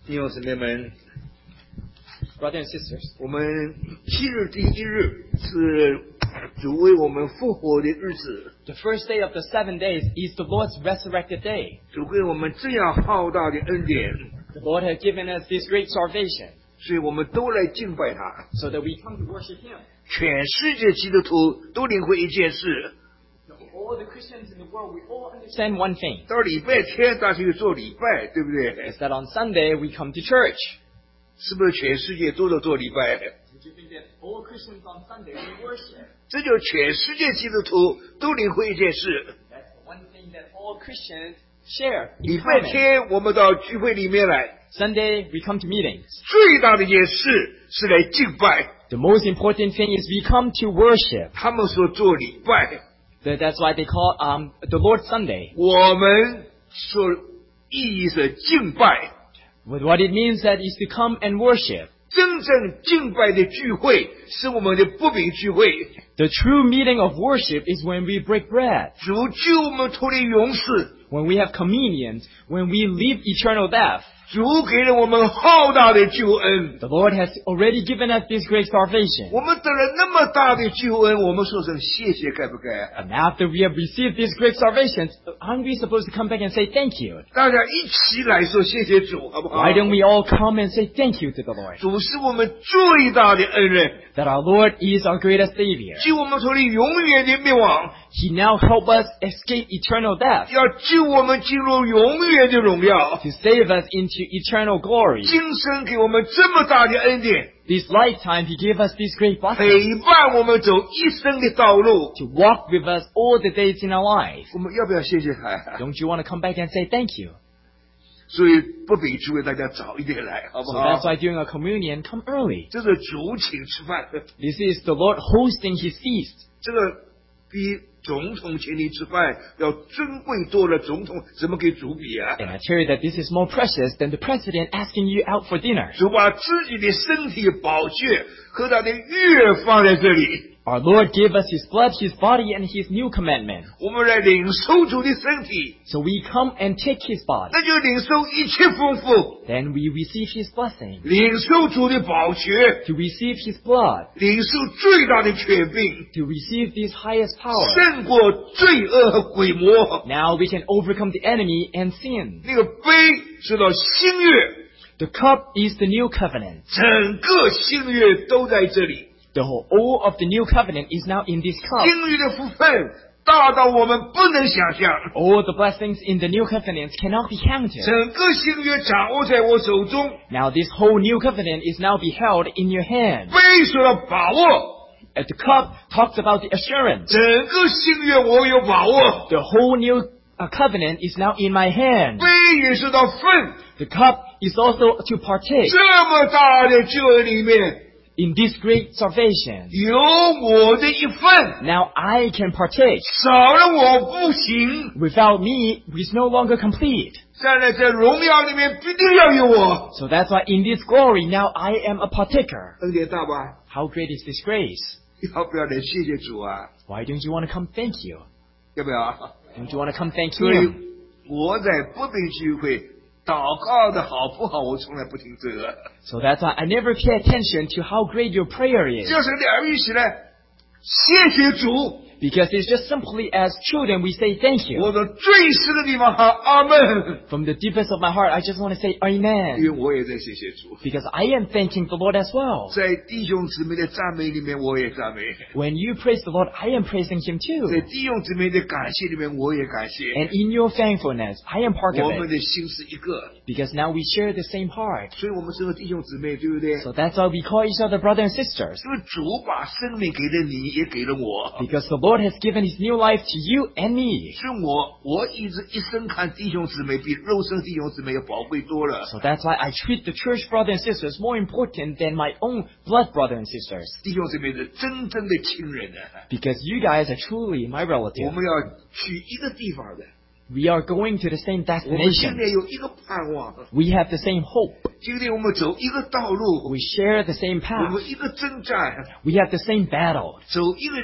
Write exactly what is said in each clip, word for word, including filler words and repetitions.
弟兄姊妹们 Brothers and sisters, 我们七日第一日是主为我们复活的日子， the first day of the seven days is the Lord's resurrected day. 主给我们这样浩大的恩典， The Lord has given us this great salvation 所以我们都来敬拜他。 so that we come to worship Him. 全世界基督徒都领会一件事， All the Christians in the world, we all understand one thing, 到礼拜天大家去做礼拜，对不对？ is that on Sunday we come to church. 是不是全世界都在做礼拜？ Did you think that all Christians on Sunday we worship? 这就全世界基督徒都领会一件事， That's the one thing that all Christians share 礼 in 拜 common. 天我们到聚会里面来， Sunday we come to meetings. 最大的一件事是来敬拜。 The most important thing is we come to worship. 他们说做礼拜， That- That's why they call um, the Lord's Sunday. 我们说意义是敬拜。 With what it means that is to come and worship. 真正敬拜的聚会是我们的不饼聚会， The true meaning of worship is when we break bread, 主救我们脱离永死， when we have communion, when we leave eternal death. 主给了我们浩大的救恩。 The Lord has already given us this great salvation. 我们得了那么大的救恩，我们说声谢谢，该不该？ And after we have received this great salvation, aren't we supposed to come back and say thank you? 大家一起来说谢谢主，好不好？ Why don't we all come and say thank you to the Lord? 主是我们最大的恩人， That our Lord is our greatest Savior. 救我们脱离永远的灭亡， He now helps us escape eternal death, 要救我们进入永远的荣耀。 to save us into eternal glory. 今生给我们这么大的恩典， This lifetime, He gave us this great 陪 blessing 伴我们走一生的道路。 to walk with us all the days in our life. 我们要不要谢谢他？ Don't you want to come back and say thank you? 所以不比聚会大家早一点来，好不 So 好 that's？why during a communion, come early. 这是主请吃饭， This is the Lord hosting His feast. 这个比总统请你吃饭要尊贵多了。总统怎么给主比啊？ And I tell you that this is more precious than the president asking you out for dinner. 主把自己的身体宝血和他的血放在这里， Our Lord gave us His blood, His body, and His new commandment. 我们来领受主的身体， So we come and take His body. 那就领受一切丰富， Then we receive His blessing. 领受主的宝血， To receive His blood. 领受最大的权柄， To receive this highest power. 胜过罪恶和鬼魔。 Now we can overcome the enemy and sin. 那个杯是到新约， The cup is the new covenant. 整个新约都在这里。 The whole all of the new covenant is now in this cup. 新约的福分大到我们不能想象， All the blessings in the new covenant cannot be counted. 整个新约掌握在我手中。 Now this whole new covenant is now beheld in your hand. 杯说到把握， And the cup talks about the assurance. 整个新约我有把握。 The whole new uh, covenant is now in my hand. 杯也是到份， The cup is also to partake 这么大的救恩里面 in this great salvation. 有我的一份， Now I can partake. 少了我不行。 Without me, it's no longer complete. 站在这荣耀里面，必定要有我。 So that's why in this glory, now I am a partaker. 恩典大吧？ How great is this grace? 要不要来谢谢主啊？ Why don't you want to come thank you? 要不要？ Don't you want to come thank 所以 Him? 我在不被聚会祷告的好不好，我从来不听这个。 So that's why I never pay attention to how great your prayer is. 就是两人一起来，谢谢主。 Because it's just simply as children we say thank you. 我的最深的地方喊阿门， From the deepest of my heart, I just want to say 因 Amen. 为我也在谢谢主。 Because I am thanking the Lord as well. 在弟兄姊妹的赞美里面，我也赞美； When you praise the Lord, I am praising Him 在 too. 弟兄姊妹的感谢里面，我也感谢。 And in your thankfulness, I am part 我 of 们 it. 的心是一个， Because now we share the same heart. 所以我们是个弟兄姊妹，对不对？ So that's why we call each other brother and sisters. 因为主把生命给了你，也给了我。 Because the Lord has given His new life to you and me. 所以我我一直一生看弟兄姊妹比肉身弟兄姊妹要宝贵多了。 So that's why I treat the church brother and sisters more important than my own blood brother and sisters. 弟兄姊妹是真正的亲人呢。 Because you guys are truly my 我 relatives. 们要去一个地方的， We are going to the same 我们今 destination. 天有一个盼望， We have the same hope. 今天我们走一个道路， We share the same 我 path. 们一个征战， We have the same battle. 走一个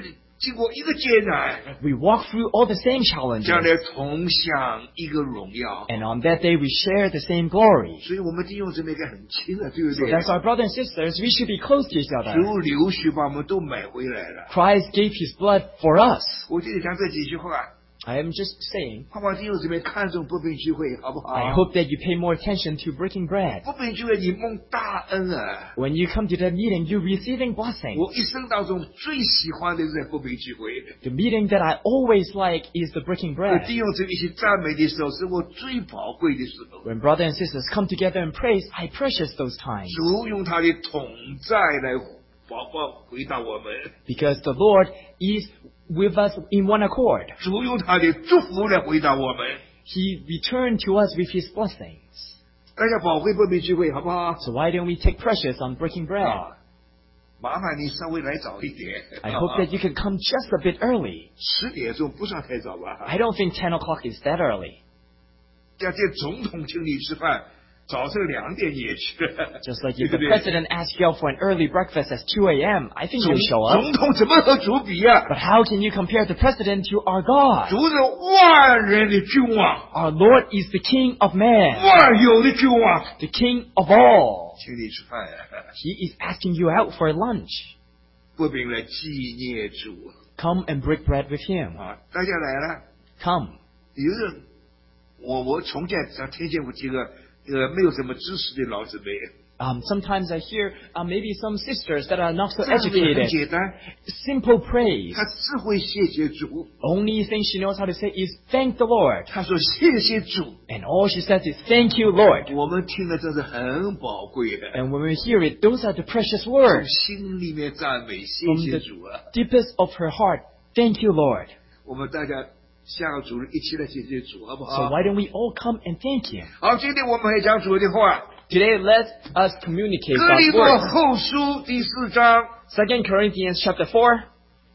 经过一个艰难， We walk through all the same 将 challenges. 来同享一个荣耀。 And on that day, we share the same glory. 所以我们弟兄姊妹应该很亲的，对不 So 对？ that's our brothers and sisters. We should be close to each other. 主流血把我们都买回来了。 Christ gave his blood for us. 我这里讲这几句话， I am just saying, 盼望弟兄姊妹看重不平聚会，好不好？ I hope that you pay more attention to breaking bread. 不平聚会你蒙大恩啊！ When you come to that meeting, you're receiving blessing. 我一生当中最喜欢的是不平聚会， The meeting that I always like is the breaking 和 bread. 弟兄姊妹一起赞美的时候，是我最宝贵的时候。 When brothers and sisters come together and praise, I precious those times. 主用他的同在来宝宝回答我们， Because the Lord is with us in one accord. 主用他的祝福来回答我们。 He returned to us with his blessings. 大家宝贵不平聚会，好不好？ So why don't we take precious on breaking bread? 啊，麻烦你稍微来早一点。 I hope that you can come just a bit early. 十点钟不算太早吧？ I don't think ten o'clock is that early. 要见总统请你吃饭，早上两点也去。 Just like 对 if 不 the 对？ president asks you out for an early breakfast at two a.m., I think 总 you'll show up. 总统怎么和主比啊？ But how can you compare the president to our God? 主是万人的君王， Our Lord is the King of man, 万有的君王， the King of all. 请你吃饭呀、 He is asking you out for lunch. 不并来纪念主 Come and break bread with him. 啊！大家来了， Come. 有的我我从前常听见过几个呃没有什么知识的老姊妹， Um, sometimes I hear uh, maybe some sisters that are not so 赞美很 educated. 简单， Simple praise. 她只会谢谢主， Only thing she knows how to say is thank the Lord. 她说谢谢主， And all she says is thank you, Lord. 我们听了真是很宝贵的， And when we hear it, those are the precious 从 words 心里面赞美，谢 from 谢 the 主啊！ deepest of her heart. Thank you, Lord. 我们大家下个主日一起来谢谢主，好不 So 好？ why don't we all come and thank him? 好，今天我们还讲主的话， Today, let us communicate 哥林 God's 多 word. 后书第四章 Second Corinthians chapter four,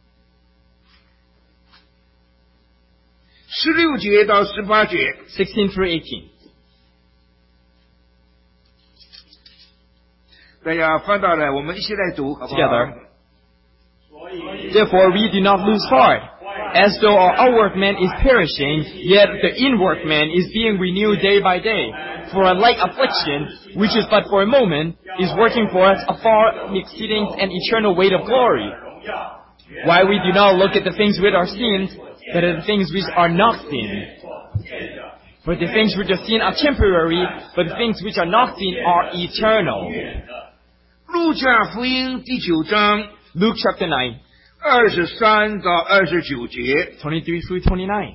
十六节到十八节。 sixteen through eighteen. 大家翻到来，我们一起来读，好不好 Together. Therefore, we do not lose heart. As though our outward man is perishing, yet the inward man is being renewed day by day. For a light affliction, which is but for a moment, is working for us a far exceeding and eternal weight of glory. Why we do not look at the things which are seen, but at the things which are not seen. For the things which are seen are temporary, but the things which are not seen are eternal. 路加福音第九章 Luke chapter nine, 二十三到二十九节。 twenty-three through twenty-nine.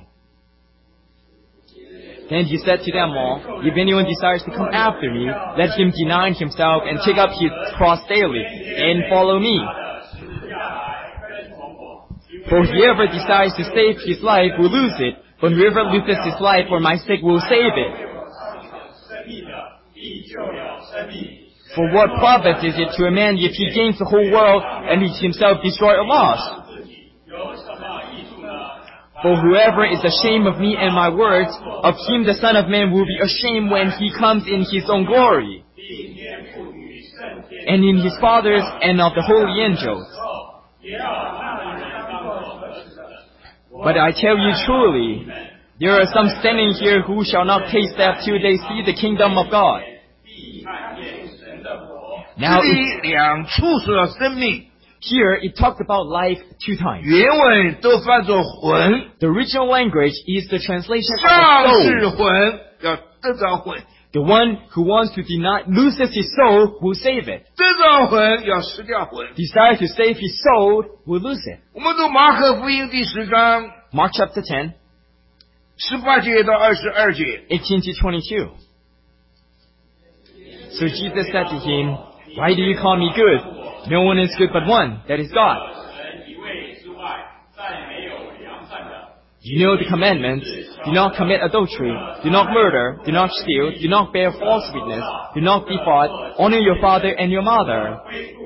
Then he said to them all, if anyone desires to come after me, let him deny himself and take up his cross daily, and follow me. For whoever desires to save his life will lose it, but whoever loses his life for my sake will save it. For what profit is it to a man if he gains the whole world and he himself destroy or lost? For whoever is ashamed of me and my words, of him the Son of Man will be ashamed when he comes in his own glory, and in his Father's and of the holy angels. But I tell you truly, there are some standing here who shall not taste death till they see the kingdom of God. 这 Now, 里 it, 两处说到生命， here it talked about life two times. 原文都翻作魂， The original language is the translation 上 of the 是 soul. 魂，要得着魂， The one who wants to deny loses his soul will save it. 得着魂要失掉魂。 Desire to save his soul will lose it. 我们读马可福音第十章 Mark chapter ten, 十八节到二十二节。 eighteen to twenty-two. So Jesus said to him, why do you call me good? No one is good but one, that is God. You know the commandments. Do not commit adultery. Do not murder. Do not steal. Do not bear false witness. Do not defraud. Honor your father and your mother.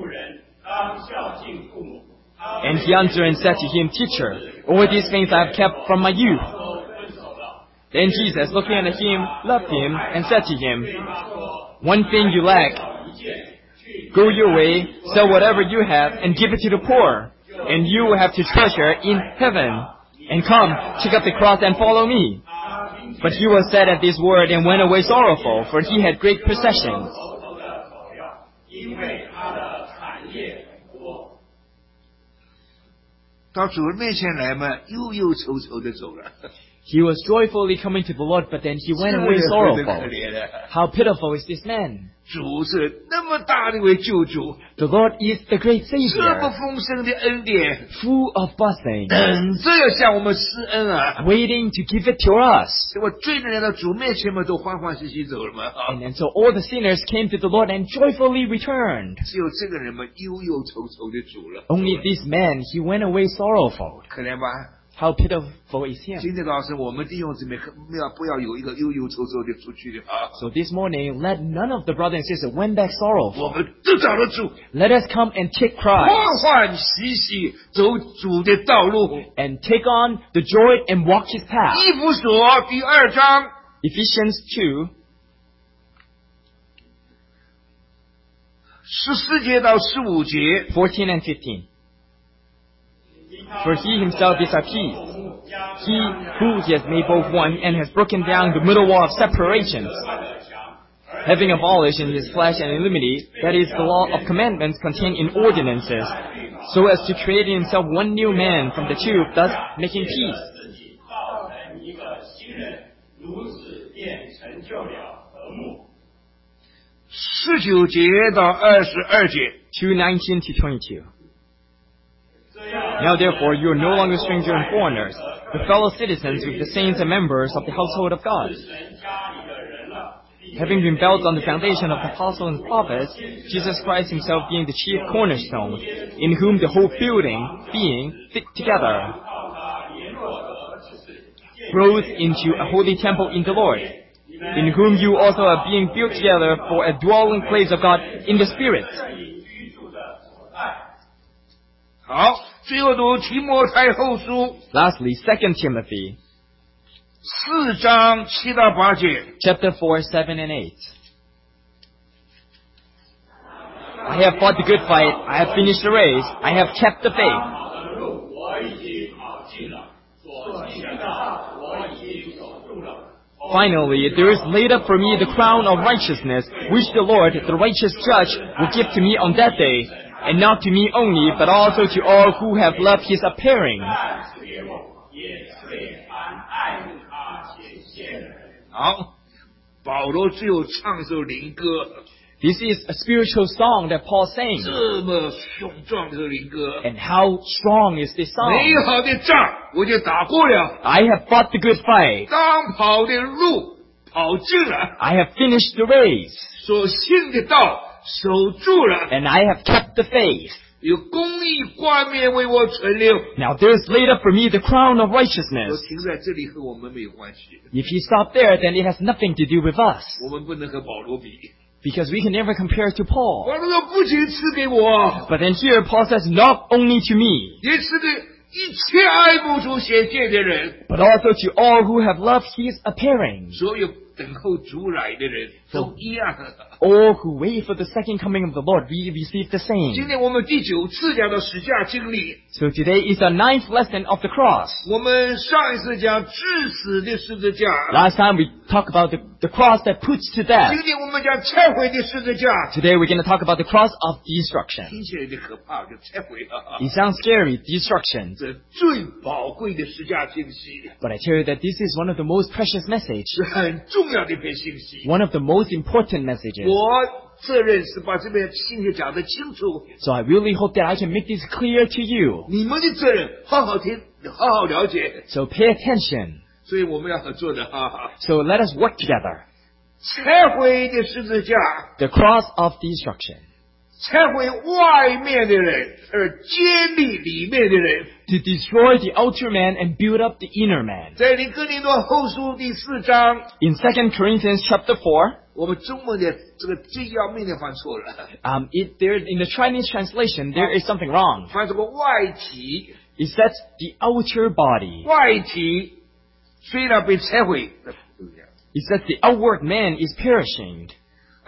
And he answered and said to him, Teacher, all these things I have kept from my youth. Then Jesus, looking at him, loved him, and said to him, one thing you lack. Go your way, sell whatever you have, and give it to the poor, and you have to treasure in heaven. And come, take up the cross and follow me. But he was sad at this word and went away sorrowful, for he had great possessions. 因为他的产业很多。 到主人面前来嘛，忧忧愁愁的走了。 He was joyfully coming to the Lord, but then he went away 这个人可 sorrowful. 怜了。 How pitiful is this man? 主是那么大的一位救主， The Lord is the great 这么 Savior, 丰盛的恩典， full of blessing, 等着要向我们施恩啊！ waiting to give it to us. 结果罪人来到主面前嘛，都欢欢喜喜走了嘛。啊 And then so all the sinners came to the Lord and joyfully returned. 只有这个人嘛，忧忧愁愁的走了。 Only this man, he went away sorrowful. 可怜吧？ How pitiful is him? 今天早上我们弟兄姊妹不要不要有一个忧忧愁愁的出去的啊！ So this morning, let none of the brothers and sisters went back 我 sorrowful. 们都找得主， Let us come and take 欢 Christ 欢喜喜走主的道路。 and take on the joy and walk his path. 以弗所第二章 Ephesians two, 十四节到十五节， fourteen and fifteen. For he himself is our peace. He who he has made both one and has broken down the middle wall of separations, having abolished in his flesh an enmity, that is the law of commandments contained in ordinances, so as to create in himself one new man from the two, thus making peace. 自己造成一个新人，如此便成就了和睦。 十九节到二十二节。 two nineteen to twenty-two. 这样， Now therefore you are no longer strangers and foreigners, but fellow citizens with the saints and members of the household of God, 神家里的人了。 having been built on the foundation of the apostles and prophets, Jesus Christ himself being the chief cornerstone, in whom the whole building, being fit together, 靠他联络得只是 grows into a holy temple in the Lord, in whom you also are being built together for a dwelling place of God in the Spirit. 这里居住的所在。 好，最后读提摩太后书 Lastly, Second Timothy, 四章七到八节。 chapter four, seven and eight. I have fought the good fight, I have finished the race, I have kept the faith. 好的路我已经跑尽了，所行的道我已经守住了。 Finally, there is laid up for me the crown of righteousness, which the Lord, the righteous judge, will give to me on that day, and not to me only, but also to all who have loved his appearing. 但赐给我，也赐给凡爱慕他显现的人。 好，保罗最后唱首灵歌， This is a spiritual song that Paul sang. 这么雄壮的灵歌。 And how strong is this 美 song? 好的仗我就打过了， I have fought the good fight. 当跑的路跑尽了， I have finished the race. 所信的道守住了， And I have kept the faith. 有公义冠冕为我存留。 Now there is laid up for me the crown of 我 righteousness. 停在这里和我们没有关系， If you stop there, then it has nothing to do with us. 我们不能和保罗比。 Because we can never compare to Paul. 保罗说不仅赐给我， But then here Paul says, not only to me, 也赐给一切爱慕主显现的人， but also to all who have loved his appearing. 所有等候主来的人都一样。 All who wait for the second coming of the Lord, we receive the 今 same. 天我们第九次讲到十架经历， So today is the ninth lesson of the cross. 我们上一次讲致死的十字架， Last time we talked about the, the cross that puts to death. 今天我们讲拆毁的十字架， Today we're going to talk about the cross of destruction. 听起来有点可怕，就拆毁了。 It sounds scary, destruction. 这最宝贵的十架信息， But I tell you that this is one of the most precious messages. 是很重要的一篇信息。 One of the most important messages. 我责任是把这篇信息讲得清楚， So I really hope that I can make this clear to you. 你们的责任好好听，好好了解， So pay attention. 所以我们要合作的哈哈。 So let us work together. 拆毁的十字架， The cross of destruction. 拆毁外面的人，而建立里面的人。 To destroy the outer man and build up the inner man. 在你哥林多后书第四章， In Second Corinthians chapter four, 我们中文的这个最要命的犯错了， um, it, there, in the Chinese translation, there is something wrong. 犯这个外体， It says the outer body. 外体虽然被拆毁， It says the outward man is perishing.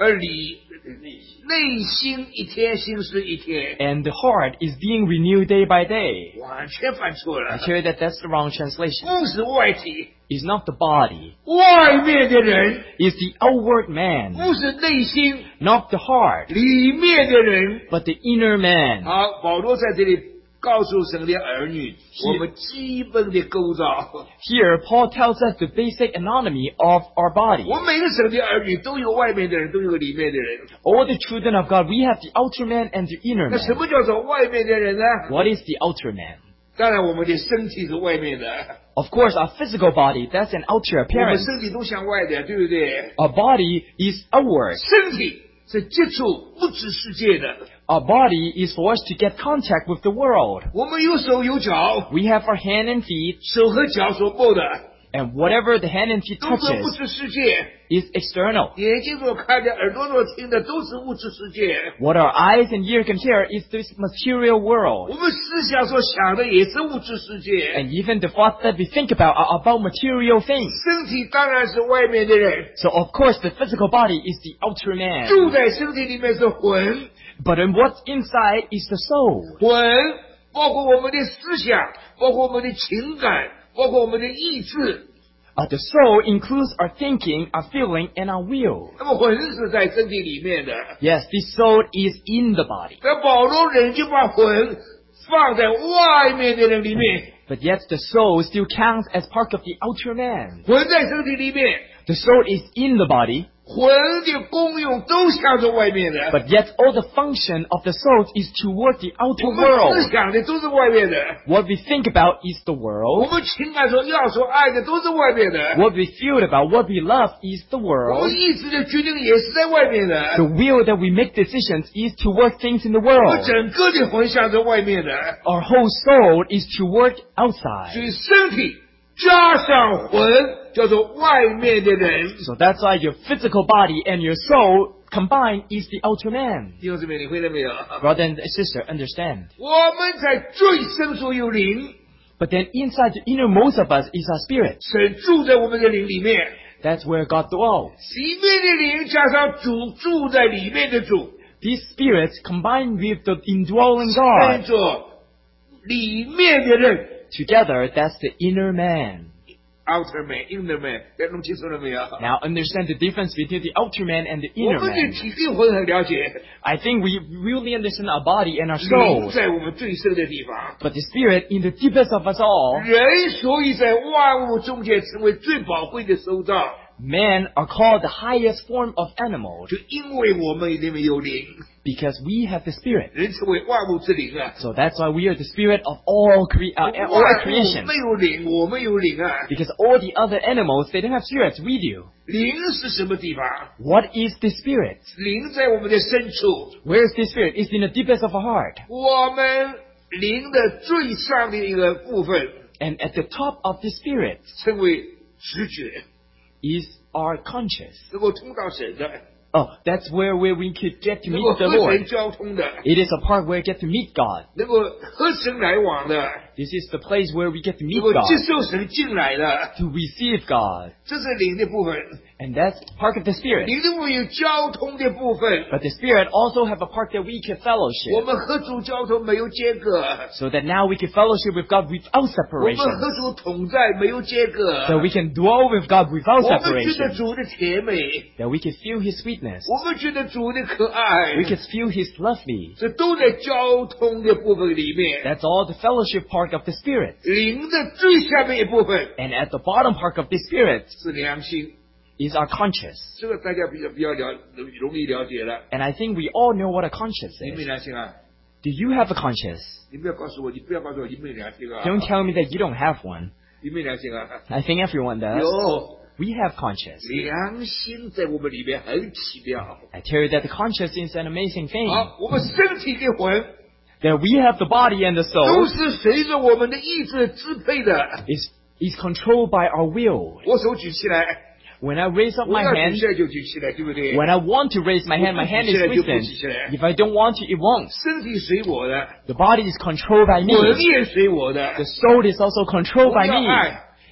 而里内心一天，心思一天， And the heart is being renewed day by day. 完全犯错 I 了。 tell you that that's the wrong translation. 不是外体， It's not the body. 外面的人， It's the outward man. 不是内心 Not the heart. 里面的人。 But the inner man. 好，保罗在这里告诉神的儿女，我们基本的构造。 Here, Paul tells us the basic anatomy of our body. 我们每个神的儿女都有外面的人，都有里面的人。 All the children of God, we have the outer man and the inner 那什 man. 么叫做外面的人呢？ What is the outer man? 当然，我们的身体是外面的， Of course, our physical body, that's an outer 我们 appearance. 身体都向外的，对不对？ Our body is outward. 身体是接触物质世界的。 Our body is for us to get contact with the world. 我们有手有脚， We have our hand and feet, 手和脚所摸的 and whatever the hand and feet 都是物 touches 质世界， is external. 眼睛所看的、耳朵所听的都是物质世界。 What our eyes and ear can hear is this material 我 world. 们思想所想的也是物质世界。 And even the thoughts that we think about are about material things. 身体当然是外面的人， So of course the physical body is the outer man. 住在身体里面是魂， But then what's inside is the soul. 魂包括我们的思想，包括我们的情感，包括我们的意志。 Uh, the soul includes our thinking, our feeling, and our will. 那么魂是在身体里面的， Yes, this soul is in the body. 那保罗人就把魂放在外面的人里面， But yet the soul still counts as part of the outer man. 魂在身体里面， The soul is in the body, 魂的功用都向着外面的。 but yet all the function of the soul is toward the outer 我们思 world. 想的都是外面的， What we think about is the 我 world. 们情感所要所爱的都是外面的， What we feel about, what we love is the 我 world. 们意志的决定也是在外面 The 的， will that we make decisions is toward things in the 我 world. 整个的魂向着外面的， Our whole soul is toward outside. 所以身体加上魂叫做外面的人。 So that's why your physical body and your soul combined is the outer man. 弟兄姊妹，你会了没有？ Brother and sister, understand. 我们在最深处有灵， But then inside the innermost of us is our spirit. 神住在我们的灵里面， That's where God dwells. 里面的灵加上主住在里面的主， These spirits combined with the indwelling 叫 God 做里面的人。 together, that's the inner man. outer man, inner man，大家弄清楚了没有？ Now understand the difference between the outer man and the 我 inner 们对 man. 体力魂很了解， I think we really understand our body and our 灵 soul. 在我们最深的地方。 But the spirit in the deepest of us all, 人所以在万物中间成为最宝贵的收藏， men are called the highest form of animal 就因为我们里面有灵， because we have the spirit. 人成为万物之灵啊。 So that's why we are the spirit of all, cre- uh, all 万物 creation. 没有灵，我们有灵啊。 Because all the other animals, they don't have spirits, we do. 灵是什么地方？ What is the spirit? 灵在我们的深处， Where is the spirit? It's in the deepest of our heart. 我们灵的最上的一个部分 And at the top of the spirit 称为直觉， is our conscious. 能够通到神的， Oh, that's where, where we could get to 能够 meet the 和神 Lord. 交通的， It is a part where we get to meet God. 能够和神来往的， This is the place where we get to 能 meet 够接 God, 受神进来的， to receive God. 这是灵的部分。 And that's part of the spirit. 灵的部分有交通的部分， But the spirit also have a part that we can 我 fellowship. 们和主交通没有间隔， So that now we can fellowship with God without 我们 separation. 和主同在没有间隔， So we can dwell with God without 我们觉得 separation. 主的甜美， That we can feel His sweetness. 我们觉得主的可爱 We，can feel His lovely. 这都在交通的部分里面。 That's all the fellowship part of the spirit. 灵的最下面一部分 And at the bottom part of the spirit 是良心， is our conscience. 这个大家比较比较了容易了解了。 And I think we all know what a conscience 你没 is. 良心啊？ Do you have a conscience? 你不要告诉我，你不要告诉我你没良心啊！ Don't tell me that you don't have one. 你没良心啊？ I think everyone does. 有 We have conscience. 良心在我们里面很奇妙。 I tell you that the conscience is an amazing thing. 好，我们身体跟魂 That we have the body and the 都 soul 是随着我们的意志支配的。 is, is controlled by our will. 我手举起来， When I raise up 我 my 要举 hand, 起来就举起来，对不对？ when I want to raise my hand, my hand is loosened. If I don't want to, it won't. 身体随我的， The body is controlled by 魂 me. 也随我的 The。soul is also controlled 我 by 要 me. 爱，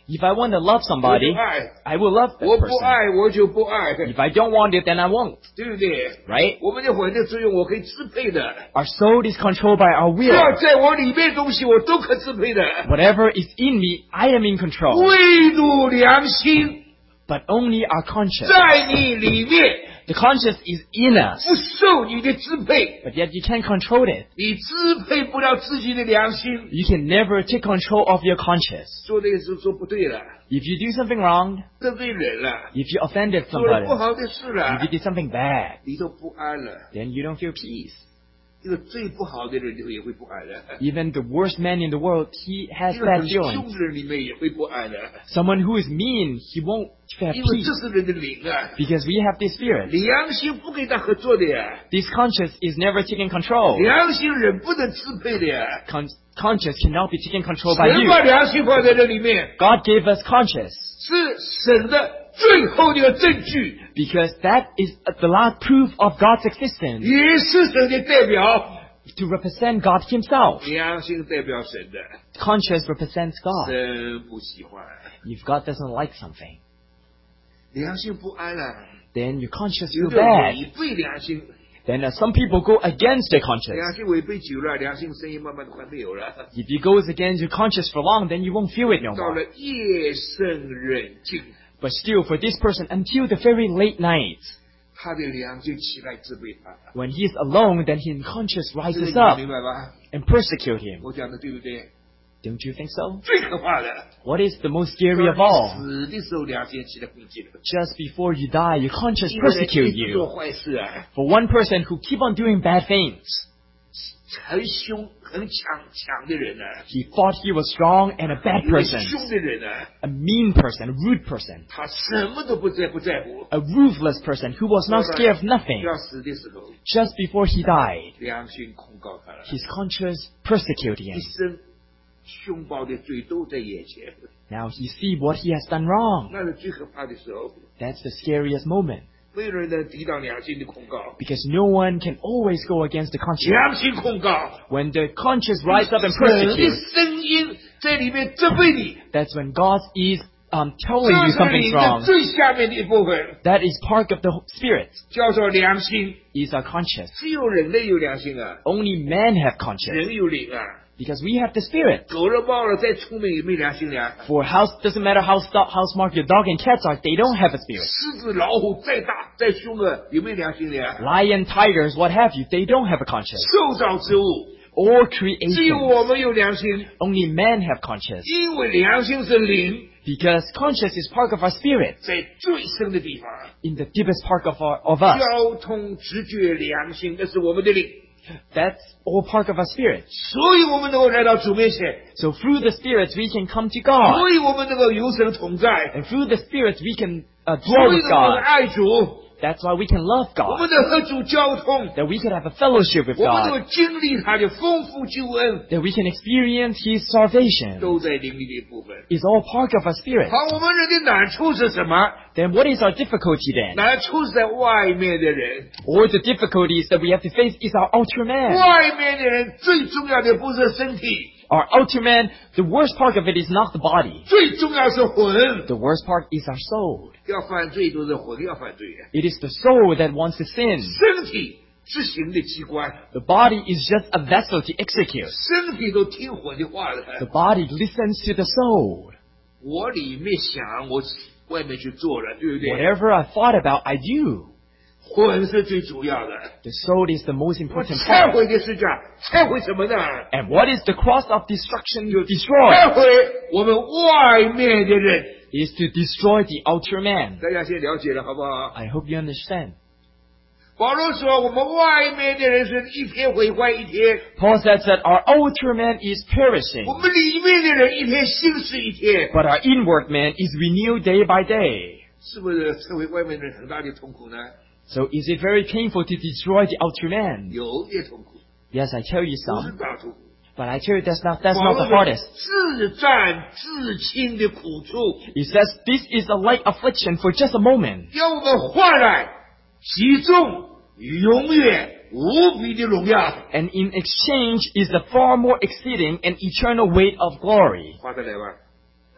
If I want to love 我 somebody, 就爱， I will love that 我不 person. 爱我就不爱， If I don't want it, then I won't. 对不对？ Right? 我们的魂的作用，我可以支配的， Our soul is controlled by our 只要 will. 在我里面的东西，我都可支配的， Whatever is in me, I am in control. 唯独良心 But only our conscience. 在你里面， The conscience is in us. 不受你的支配， But yet you can't control it. 你支配不了自己的良心。 You can never take control of your conscience. 做那个时候做不对了， If you do something wrong, 得罪人了， if you offended 做了 somebody, 不好的事了 if，you did something bad, 你都不安了。 then you don't feel peace. 一个最不好的人也会不安的， Even the worst man in the world, he has 一个 bad 很凶 feelings. 的人里面也会不安的， Someone who is mean, he won't have 因为 peace. 这是人的灵啊， Because we have this spirit. 良心不跟他合作的呀， This conscience is never taken control. 良心人不能支配的呀。 Con- conscience cannot be taken control by 神 you. 把良心放在这里面， God gave us conscience 是神的最后的证据， because that is the last proof of God's existence 也是神的代表。 to represent God himself. 良心代表神的， Conscience represents God. 神不喜欢， If God doesn't like something, 良心不安了， then your conscience 有 feel 的 bad. 违背良心， Then uh, some people go against their conscience. 良心违背久了，良心声音慢慢的快没有了。 If you goes against your conscience for long, then you won't feel it no 到 more. 了夜深人静， But still, for this person, until the very late night, 他的良心起来责备他， when he is alone, then his conscience 这个 rises 你 up 明白吧？ and persecute him. 我讲的对不对？ Don't you think so? 最可怕的， What is the most scary of all? 死的时候良心起来攻击了， Just before you die, your conscience 一个人 persecute 一直做 you. 坏事啊， For one person who keep on doing bad things, 很凶很强强的人呢、啊， he thought he was strong and a bad 一个 person, 凶的人呢、啊， a mean person, a rude person, 他什么都不在不在乎， a ruthless person who was not scared of nothing. 要死的时候， Just before he died, 良心控告他了， his conscience persecuted 一 him. 生凶暴的罪都在眼前， Now he see what he has done wrong. 那是最可怕的时候， That's the scariest moment. 没有人能抵挡良心的控告， Because no one can always go against the conscience. 良心控告， When the conscience rise up and 神的 persecute, 声音在里面责备你， that's when God is um, 这 telling you 是 something's 你的 wrong. 最下面的一部分， That is part of the spirit, 叫做良心。 is our conscience. 只有人类有良心啊， Only men have conscience. 人有灵啊， Because we have the spirit. 狗肉猫了再聪明也没良心的。 For house, doesn't matter how, st- how smart your dog and cats are, they don't have a spirit. 狮子、老虎再大再凶啊，有没有良心的呀？ Lion, tigers, what have you, they don't have a conscience. 受造之物， Or 只有 creation. 我们有良心， Only men have conscience. 因为良心是灵， Because conscience is part of our spirit, 在最深的地方， in the deepest part of, our, of us. 交通、直觉、良心，那是我们的灵， That's all part of our spirit. 所以我们能够来到主面前， So through the spirits we can come to God. 所以我们能够与神同在， And through the spirits we can uh, 所 dwell 以 with 能够 God. 爱主， That's why we can love 我 God. 们能和主交通， That we can have a fellowship with 我们能 God. 够经历他的丰富救恩， That we can experience His salvation. 都在灵里的一部分。 Is all part of our spirit. 好，我们人的难处是什么？ Then what is our difficulty then? 难处是在外面的人， Or the difficulties that we have to face is our outer man. 外面的人最重要的不是身体， Our outer man, the worst part of it is not the body. 最重要是魂。 The worst part is our soul. 要犯罪都是魂要犯罪啊， It is the soul that wants to sin. 身体执行的机关， The body is just a vessel to execute. 身体都听魂的话 The 了。 body listens to the soul. 我里面想，我外面去做了，对不对？ Whatever I thought about, I do. 魂是最主要的。 The soul is the most 我 important 忏 part. 悔的是讲，忏悔什么呢？ And what is the cross of destruction to 忏 destroy? 悔我们外面的人。 Is to destroy the outer man. 大家先了解了，好不好？ I hope you understand. 保罗说，我们外面的人是一天毁坏一天， Paul says that our outer man is perishing, 我们里面的人一天新是一天， but our inward man is renewed day by day. 是不是成为外面的人很大的痛苦呢？ So is it very painful to destroy the outer man? 有点痛苦， Yes, I tell you 不是 some, 大痛苦。 but I tell you that's not, that's 保 not 罗 the 说 hardest. 自战自轻的苦处， He says this is a light affliction for just a moment, 要我们换来极重永远无比的荣耀， and in exchange is the far more exceeding and eternal weight of glory. 划得来吧？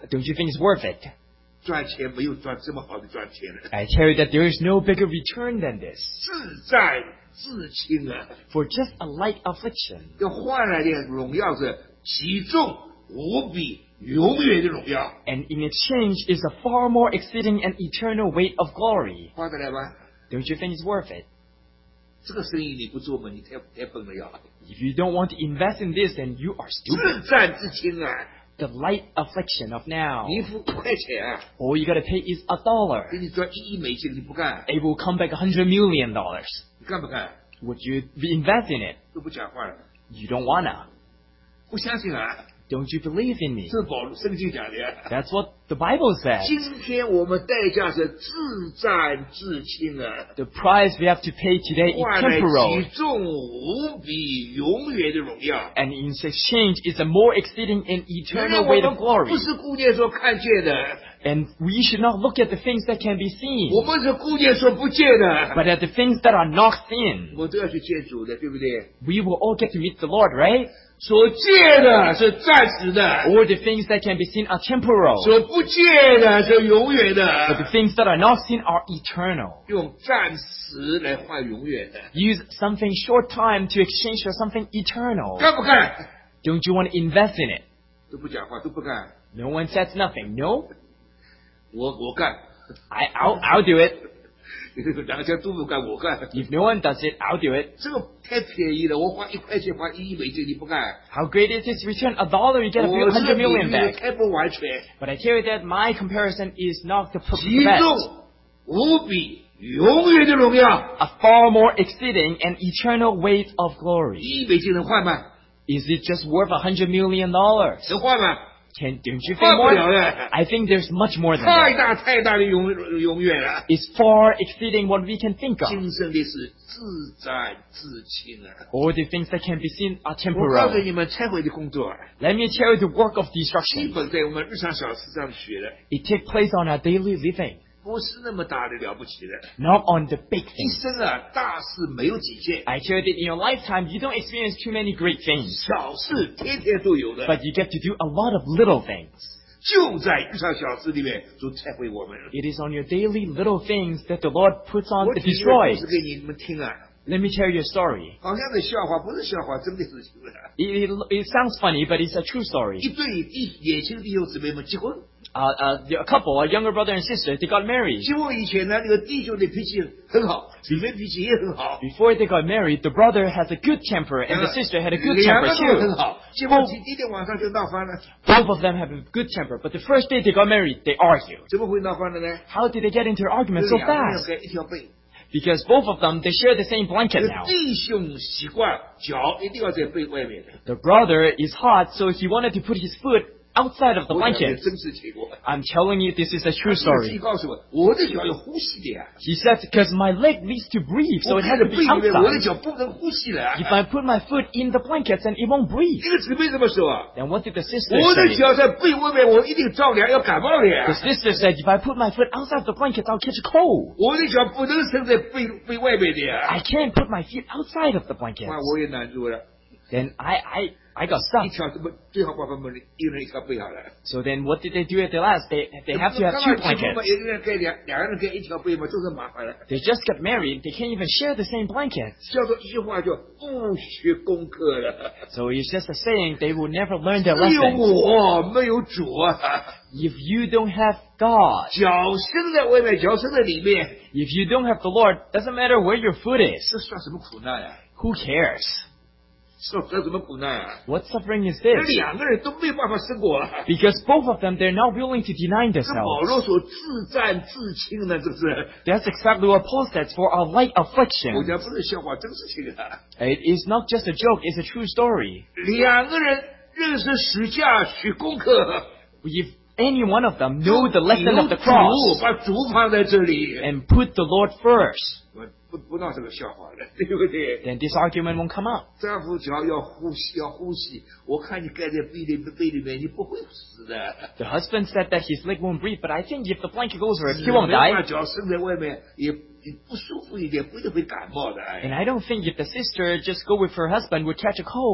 Don't you think it's worth it? 赚钱没有赚这么好的赚钱了， I tell you that there is no bigger return than this. 自战自清啊， For just a light affliction, 要换来的荣耀是极重无比永远的荣耀， and in exchange is a far more exceeding and eternal weight of glory. 花得来吗？ Don't you think it's worth it? 这个生意你不做嘛，你太太笨了要。 If you don't want to invest in this, then you are stupid. 自战自清啊， The light affliction of now. 你付一块钱啊， All you gotta pay is a dollar. 给你赚一亿美金，你不干， It will come back a hundred million dollars. 你干不干？ Would you invest in it? 都不讲话了， You don't wanna. 不相信啊？ Don't you believe in me? 这是保罗圣经讲的。 That's what the Bible says. 今天我们代价是自战自清啊， The price we have to pay today is 换来 temporal. 极重无比永远的荣耀。 And in exchange is a more exceeding and 原来 eternal 我 weight 们 of glory. 不是顾念所看见的， And we should not look at the things that can be 我 seen, 们是顾念所不见的。 but at the things that are not seen. 我们都要去见主的，对不对？ We will all get to meet the Lord, right? 所见的是暂时的， Or the things that can be seen are temporal, 所不见的是永远 but the 的。 things that are not seen are eternal. 用暂时来换永远的， Use something short time to exchange for something eternal. 干不干？ Don't you want to invest in it? 都不讲话，都不干。 No one says nothing. No? 我我干， I, I'll, I'll do it. 两家都不干，我干。 If no one does it, I'll do it. 这个太便宜了，我花一块钱花一亿美金，你不干？ How great is this return? A dollar, you get a 我 few 是 hundred 比 million 喻 back. 太不完全， But I tell you that my comparison is not the, the 极 best. 重无比永远的荣耀。 A far more exceeding and eternal weight of glory. 一亿美金能换吗？ Is it just worth a hundred million dollars? 能换吗？ Can, don't you think 换不 more? 了的， I think there's much more than 太 that. 大太大的永永远了。 It's far exceeding what we can think of. 今生的是自战自清啊！ All the things that can be seen are 我告诉 temporal. 你们，忏悔的工作啊， Let me tell you the work of 基 destruction. 本在我们日常小事上学的， It takes place on our daily living, 不是那么大的了不起的。 not on the big 一 things. 生啊，大事没有几件， I tell you that in your lifetime, you don't experience too many great things, 小事天天都有的， but you get to do a lot of little things. 就在日常小事里面就忏悔我们。 It is on your daily little things that the Lord puts on 我 the 举一个故 destroyed. 事给你们听啊， Let me tell you a story. 好像是笑话，不是笑话，真的事情了。 It, it, it sounds funny, but it's a true 一 story. 对弟年轻弟兄姊妹们结婚， Uh, uh, a couple, a younger brother and sister, they got married. 结婚以前呢，那个弟兄的脾气很好，姊妹脾气也很好， Before they got married, the brother has a good temper and the sister had a good 两 temper 个都很 too. 好。结婚第第一天晚上就闹翻了， Both of them have a good temper, but the first day they got married, they argued. 怎么会闹翻了呢？ How did they get into an argument 这 so 两个人要 fast? 盖一条被， Because both of them, they share the same 这 blanket 个 now. 弟兄习惯脚一定要在被外面的。 The brother is hot, so he wanted to put his foot outside of the 我讲的 blanket. 真实结果。 I'm telling you, this is a true 自己 story. 告诉我，我的脚有呼吸的呀， He said, because my leg needs to breathe, so 我 it 盖 has 在 to 被 be 里面，我的 outside. 脚不能呼吸了啊。 If I put my foot in the blankets, then it won't breathe. 这个姊妹怎么说啊？ Then what did the sister 我的 say? 脚在被外面，我一定着凉，要感冒的 The 呀。 sister said, if I put my foot outside the blankets, I'll catch a cold. 我的脚不能伸在被被外面的 I 呀。 can't put my feet outside of the blankets. 哇，我也难住了， Then I, I, I got 一 stuck. 条这么最好把他们一人一条被好了。 So then what did they do at the last? They, they have to have 刚 two 刚结婚嘛， blankets. 一个人盖两两个人盖一条被嘛，就是麻烦了。 They just got married. They can't even share the same blanket. 叫做一句话叫不学功课了。 So it's just a saying they will never learn their 只有 lesson. 我没有主啊， If you don't have God, 脚伸在外面，脚伸在里面， if you don't have the Lord, doesn't matter where your foot is. 这算什么苦难呀、 Who cares? 算算什么苦难啊？ What suffering is 这 this? 两个人都没有办法胜过啊。 Because both of them, they're not willing to deny 这保 themselves. 罗所自战自清呢，这是 That's exactly what Paul says for our light 我 affliction. 讲不是笑话，真事情啊。 It is not just a joke, it's a true story. 两个人认识十架学功课， If any one of them know the lesson 有 of the 主 cross 把主放在这里， and put the Lord first, 我不不闹这个笑话了，对不对？ then this argument won't come up. 丈夫只要要呼吸，要呼吸。我看你盖在被里被里面，你不会死的。 The husband said that his leg won't breathe, but I think if the blanket goes over it, 只 he won't 能把 die. 脚伸在外面，也也不舒服一点，不一定会感冒的。 And 哎， I don't think if the sister just go with her husband would catch a cold.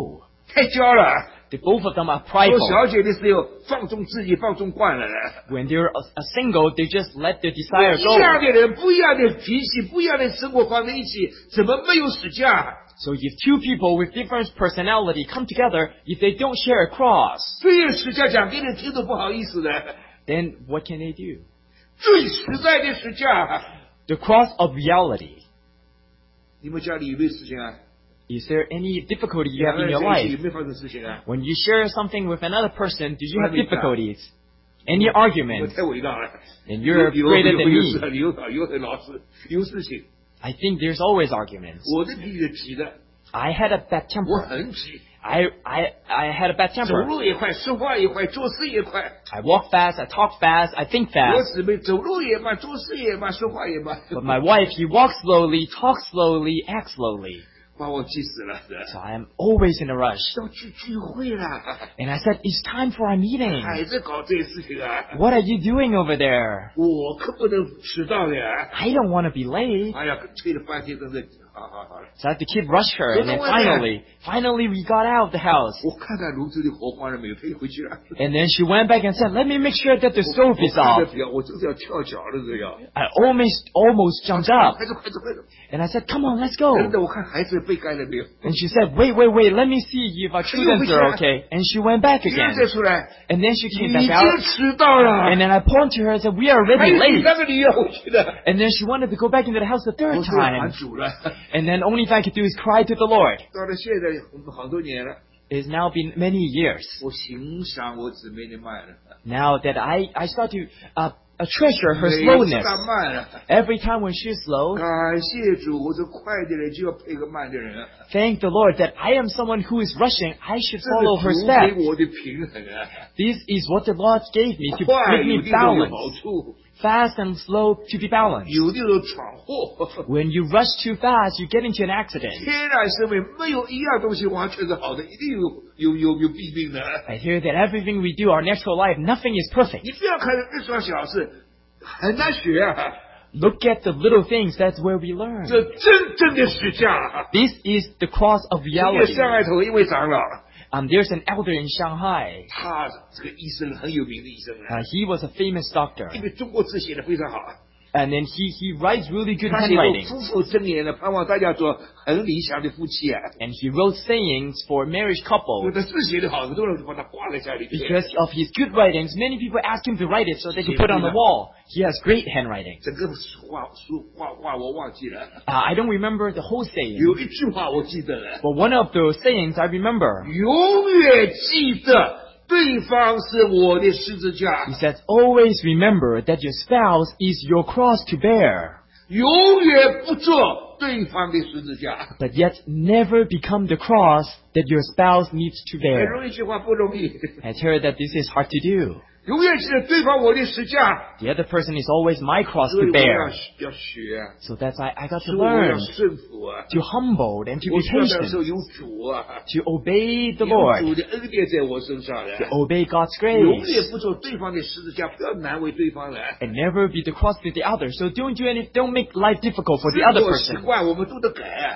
太骄了。 The, both of them are 做 prideful. 小姐的时候放纵自己，放纵惯了。 When they're a, a single, they just let their desire 一样 go. 的人，不一样的脾气，不一样的生活放在一起，怎么没有死架？ So if two people with different personality come together, if they don't share a cross, 非有死架讲给你听都不好意思的。 then what can they do? 最实在的死架。 The cross of reality. 你们家里有没有事情啊？ Is there any difficulty you 两 have 个 in 人 your 在一起 life? 有没有发生事情啊？ When you share something with another person, do you have Let me difficulties? Any 我 arguments? 太伟大了。 And you're 有 greater 有 than 有 me. 事，有有有老师有事情。 I think there's always arguments. 我的脾气急的， I had a bad 我 temper. 很急， I, I, I had a bad 走 temper. 路也快，说话也快，做事也快。 I walk fast, I talk fast, I think 我 fast. 姊妹走路也慢，做事也慢，说话也慢， But my wife, she walks slowly, talks slowly, acts slowly. 把我气死了。 So I am always in a rush. 要去聚会了， And I said, it's time for our meeting. 还在搞这些事情啊！ What are you doing over there? 我可不能迟到的。 I don't want to be late. 哎呀，催了半天，真的，好好好了。 So I had to keep rush her. And then finally, finally we got out of the house. 我看看炉子里火关了没有，可以回去了。 And then she went back and said, let me make sure that the 我 stove is 我看 off. 着表，我就是要跳脚了，这要。 I almost, almost jumped up. 快走快走快走！ And I said, come on, let's go. 等等，我看孩子被盖了没有？ And she said, wait, wait, wait, let me see if our children are okay. And she went back 第二 again. 再出来， And then she 已 came back 经 out. 迟到了 And。then I pointed to her and said, we are 还 already 有第 late. 三个理由回去的。 And then she wanted to go back into the house the 我 third 是喊 time. 主了。 And then only thing I could do is cry to the Lord. 到了现在，我们好多年了， It's now been many years. 我欣赏我姊妹的慢了。 Now that I, I start to uh, uh, treasure her 每次 slowness. 她慢了， Every time when she's slow, 感谢主，我是快的人就要配个慢的人。 thank the Lord that I am someone who is rushing. I should 这 follow 是 her 主 steps. 给我的平衡啊！ This is what the Lord gave me to 快 make 有 me 的时候有 balanced. 好处， Fast and slow to be balanced. 有的时候闯祸。 When you rush too fast, you get into an accident. 天然生命没有一样东西完全是好的，一定有有有有弊病的。 I hear that everything we do, our natural life, nothing is perfect. 你不要看这桩小事，很难学啊！ Look at the little things, that's where we learn. 这真正的实价。 This is the cross of 这个 reality. 上海头一位长老， Um, there's an elder in Shanghai. 他这个医生很有名的医生 Uh, 啊， he was a famous doctor. 因为中国字写的非常好。 And then he, he writes really good 他写过 handwriting. 夫妇箴言呢，盼望大家做很理想的夫妻啊。 And he wrote sayings for marriage 因为 couples. 他字写的好，很多人就把它挂在家里面。 Because of his good writings, many people ask him to write it so they can put it on the wall. He has great handwriting. 整个话书话话我忘记了， Uh, I don't remember the whole saying. 有一句话我记得了， But one of those sayings I remember. 永远记得对方是我的十字架 He，says, always remember that your spouse is your cross to bear. 永远不做对方的十字架。 But yet never become the cross that your spouse needs to 很 bear. 容易，这句话不容易。 I've heard that this is hard to do. 永远记得对方我的十字架， The other person is always my cross 所以 to 我要 bear. 要学啊， So that's why I got 所 to 以我要 learn 顺服啊。 to humble and to 我 be 需要那时候 patient, 有主啊， to obey the 有 Lord, 主的恩典在我身上的。 to obey God's 永远 grace, 不做对方的十字架，不要难为对方了。 and never be the cross to the other. So don't do any, don't make life difficult for the 生 other 活习 person. 惯我们都得改啊，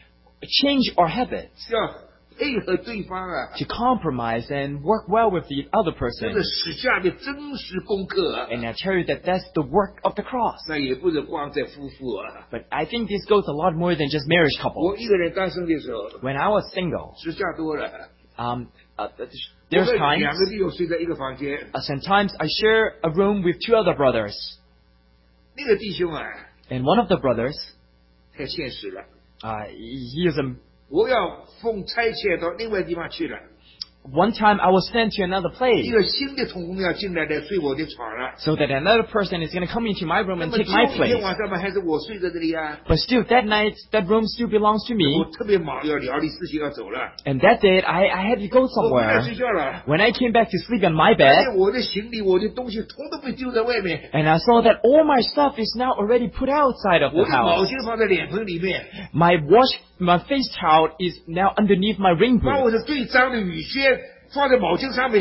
Change our habits 要配合对方啊。 to compromise and work well with the other 这 person. 是十架的真实功课啊。 And I tell you that that's the work of the cross. 那也不是光在夫妇啊。 But I think this goes a lot more than just marriage 我 couples. 一个人单身的时候， When I was single, 十架多了。 um, uh, 我 there's 跟 times, 两个弟兄睡在一个房间， uh, sometimes I share a room with two other brothers. 那个弟兄啊， And one of the brothers, 太现实了， uh, he is a, 我要奉差遣到另外地方去了。 one time I was sent to another 一 place 个新的同工要进来来睡我的床了。 so that another person is going to come into my room 那 and 么 take 今 my 天 place. 晚上嘛，还是我睡在这里呀、 But still, that night, that room still belongs to 我 me. 特别忙，要聊的事情要走了， And that day, I, I had to go 我回来 somewhere. 睡觉了。 When I came back to sleep on my 发 bed, 现我的行李、我的东西，通通被丢在外面。 and I saw that all my stuff is now already put outside of 我 the 的毛 house. 巾放在脸盆里面， My wash, my face towel is now underneath my rain 把 boot. 我的最脏的雨靴放在毛巾上面。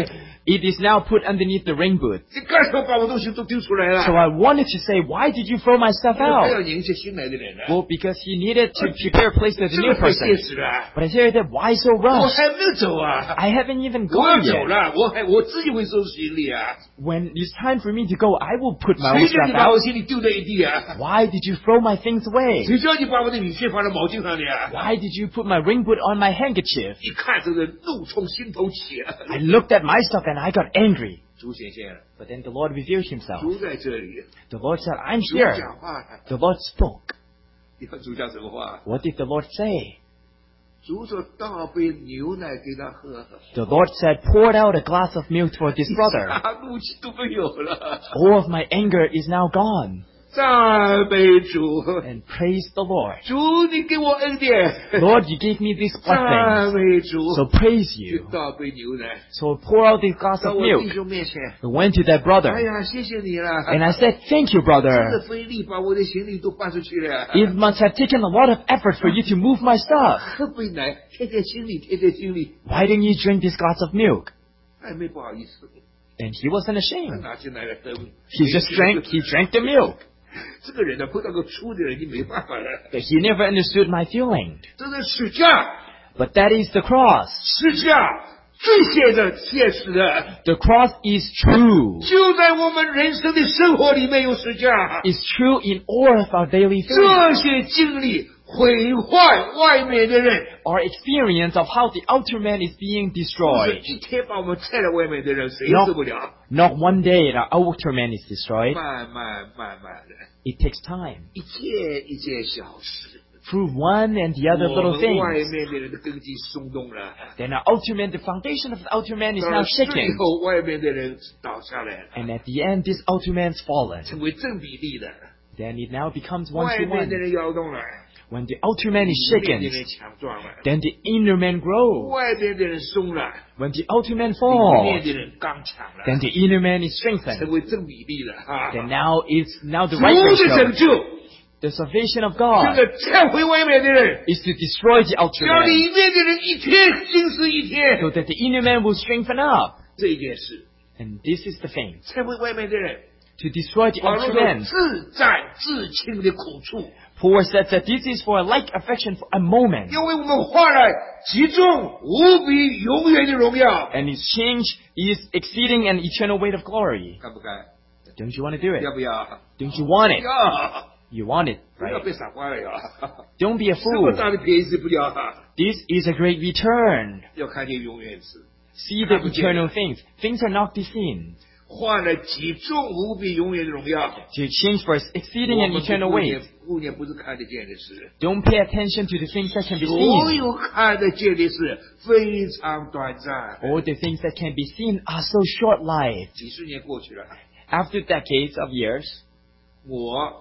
It is now put underneath the rain boot. 你干什么把我东西都丢出来了？ So I wanted to say, why did you throw my stuff 他要 out? 迎接新来的人呢。 Well, because he needed to prepare a place for the 这 new 个太现 person. 实了。 But I said that, why so 我 rush? 还没有走啊， I haven't even 我要 gone 走 yet. 了，我还我自己会收拾行李啊。 When it's time for me to go, I will put my 谁 own 叫你 stuff 把我 out. 行李丢在一地啊？ Why did you throw my things away? 谁叫你把我的雨靴放在毛巾上的啊？ Why did you put my rain boot on my handkerchief? 一看这个怒从心头起啊！ I looked at my stuff and I got angry. 主显现了， But then the Lord revealed himself. 主在这里， The Lord said, I'm 主 here. 讲话了。 The Lord spoke. 你看主讲什么话？ What did the Lord say? 主说倒杯牛奶给他喝， The Lord said, pour out a glass of milk for this brother. 啥怒气都没有了。 All of my anger is now gone. 赞美主， And praise the Lord. 主你给我恩典， Lord, you gave me this 赞 blessing. 美主。 So praise 就 you. 倒杯牛奶 So pour out this glass 到 of 我弟 milk. 兄面前。 I went to that 哎 brother. 呀，谢谢你了。 And I said, thank you, 真 brother. 的费力把我的行李都搬出去了。 It must have taken a lot of effort for you to move my stuff. 喝杯奶，贴贴行李，贴贴行李。 Why didn't you drink this glass of milk? 哎，没不好意思， And he wasn't 他 ashamed. 拿进来了喝。 He just drank, he drank the milk. 这个人呢，碰到个粗的人，你没办法了。 But he never understood my feeling. 这是十架， But that is the cross. 十架最现的现实的， The cross is true. 就在我们人生的生活里面有十架。 It's true in all of our daily things. 这些经历毁坏外面的人， Our experience of how the outer man is being 不是 destroyed. 一天把我们拆了外面的人，谁 No. 受不了？ Not one day the outer man is destroyed. 慢慢慢慢的， It takes time. 一件一件小事， Through one and the other 我 little 们外 things. 面的人的根基松动了。 Then our outer man, the foundation of the outer man is 到 now 了最 shaken. 后，外面的人倒下来了， And at the end, this outer man's fallen. 成为正比例的。 Then it now becomes one 外 to 面的 one. 人摇动了， When the outer man is 里面 shaken, 的人强壮了。 then the inner man grows. 外面的人松了， When the outer man 里面 falls, 的人刚强了， then the inner man is 成 strengthened. 为正比例了啊！ Then now it's now the 主 right 的拯 ratio. 救， The salvation of 这 God 个拆毁外面的人， is to destroy the outer 让 man 里面的人一天心思一 so 天。 that the inner man will strengthen up. 这一件事， And this is the thing. 拆毁外面的人， To destroy the 保罗 outer 说 man. 自战自清的苦处， Paul said that this is for a like affection for a moment. 因为我们换来极重无比永远的荣耀。 And his change is exceeding an eternal weight of glory. 该不该？ Don't you want to do it? 要不要？ Don't you want it? 要， You want it, 不要 right? 被傻瓜了呀！ Don't be a 这么 fool. 大的便宜是不要哈， This is a great return. 要看见永远词。 See the eternal things. Things are not be seen. 换了极重无比永远的荣耀。 To exchange for exceeding 我 an 们 eternal 顾念 weight. 顾念不是看得见的事， Don't pay attention to the things that can be 所 seen. 有看得见的事非常短暂。 All the things that can be seen are so short-lived. 几十年过去了， After decades of years, 我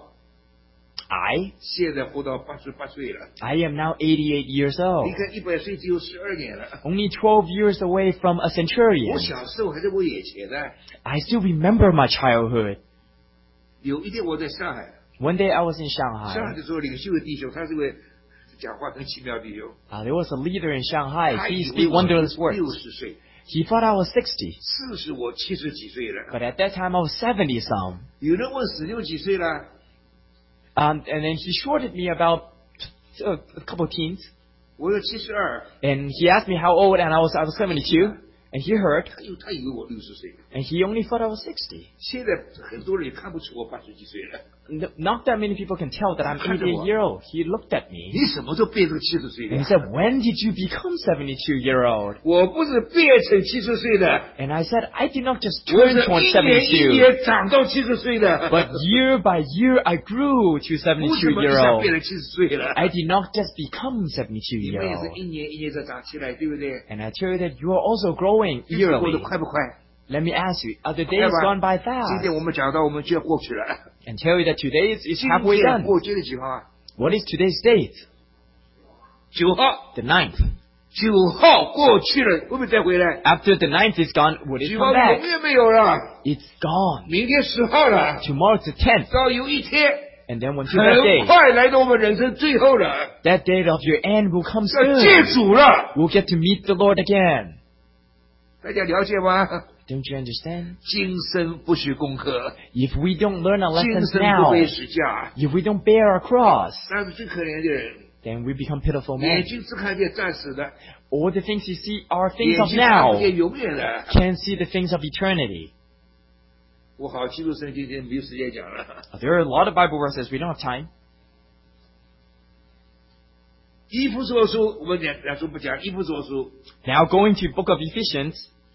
I, 现在活到八十八岁了， I am now eighty-eight years old. 离开一百岁只有十二年了。 Only twelve years away from a 我 centurion. 小时候还在我眼前呢。 I still remember my childhood. 有一天我在上海， One day I was in 上海 Shanghai. 的时候领袖的弟兄，他是位讲话很奇妙的弟兄， Uh, there was a leader in Shanghai. 他 He 以 speak 为我 wondrous 是 words. 六十岁， He thought I was sixty. 四十我七十几岁了。 But at that time I was seventy some. 有人问十六几岁了， Um, and then he shorted me about uh, a couple of teens. 我有七十二， And he asked me how old, and I was I was seventy-two. And he heard, 他以他以为我六十岁。 and he only thought I was sixty. 现在很多人也看不出我八十几岁了。 N- Not that many people can tell that I'm 看着我。 eighty-eight year old. He looked at me 你什么时候变成七十岁 and he 的？ said, "When did you become seventy-two year old?" 我不是变成七十岁的， And I said, "I did not just 我 turn 是 toward 一年一 seventy-two, 年长到七十岁的。 but year by year I grew to 不是 seventy-two 么一 year 下 old. 变成七十岁了。 I did not just become seventy-two 你 year 们也是 old." 一年一年在长起来，对不对？ And I tell you that you are also growing 日子过得 yearly. 快不快？ Let me ask you, are the 快 days 吧 gone by 今 fast? 天我们讲到我们就要过去了。 And tell you that today is, is 今 halfway 天 done. 过节的几号啊？ What is today's date? 九号， The ninth. 九号过去了，会不会再回来？ After the ninth is gone, would it 九 come 号 back? 永远没有了， It's gone. 明天十号了， Tomorrow's the tenth. 到有一天 And then when to that 很 day, 快来到我们人生最后了， that day of your end will come 要见 soon. 主了。 We'll get to meet the Lord again. 大家了解吗？ Don't you understand? 今生不许功课， If we don't learn our 今 lessons 生不 now, 背十架， if we don't bear our cross, 那是最可怜的人。 then we become pitiful 眼 men. 睛只看见暂时的， All the things you see are things 眼 of 睛看 now. 不见永远的。 Can't see the things of eternity. 我好记住圣经，今天没有时间讲了。 There are a lot of Bible verses. We don't have time. 以弗所书我们两两书不讲，以弗所书 Now going to book of Ephesians,